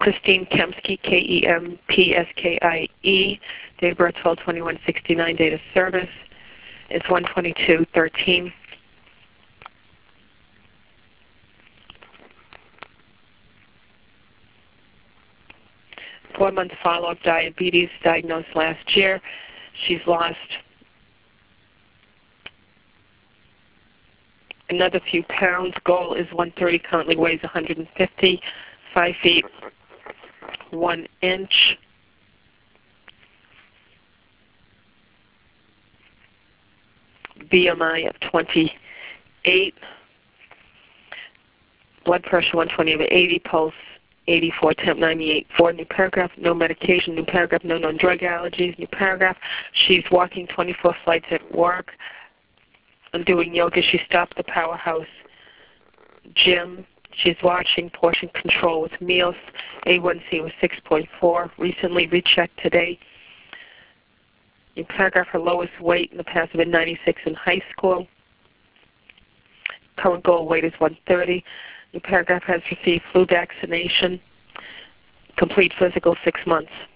Christine Kemsky, Kempskie, date of birth 12/21/69, date of service is 1/22/13. Four-month follow-up, diabetes, diagnosed last year. She's lost another few pounds. Goal is 130, currently weighs 150, 5 feet 1 inch. BMI of 28. Blood pressure 120/80, pulse 84, temp 98.4. New paragraph, no medication. New paragraph, no known drug allergies. New paragraph, she's walking 24 flights at work and doing yoga. She stopped the Powerhouse gym. She's watching portion control with meals. A1C was 6.4. Recently rechecked today. New paragraph, her lowest weight in the past had been 96 in high school. Current goal weight is 130. New paragraph, has received flu vaccination. Complete physical 6 months.